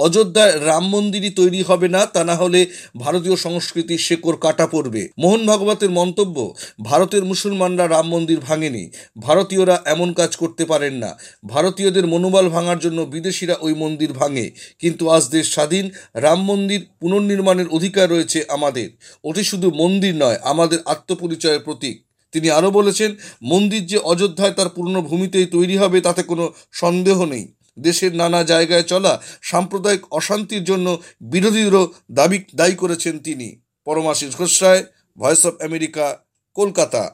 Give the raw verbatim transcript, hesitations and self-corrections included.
অযোধ্যায় রাম মন্দিরই তৈরি হবে না, তা না হলে ভারতীয় সংস্কৃতির শেকড় কাটা পড়বে। মোহন ভাগবতের মন্তব্য, ভারতের মুসলমানরা রাম মন্দির ভাঙেনি, ভারতীয়রা এমন কাজ করতে পারেন না। ভারতীয়দের মনোবল ভাঙার জন্য বিদেশিরা ওই মন্দির ভাঙে, কিন্তু আজ দেশ স্বাধীন, রাম মন্দির পুনর্নির্মাণের অধিকার রয়েছে আমাদের। ওটি শুধু মন্দির নয়, আমাদের আত্মপরিচয়ের প্রতীক। তিনি আরও বলেছেন, মন্দির যে অযোধ্যায় তার পুরনো ভূমিতেই তৈরি হবে তাতে কোনো সন্দেহ নেই। দেশের নানা জায়গায় চলা সাম্প্রদায়িক অশান্তির জন্য বিরোধীদেরও দাবি দায়ী করেছেন তিনি। Paramashis Ghosh Roy, voice of America, Kolkata.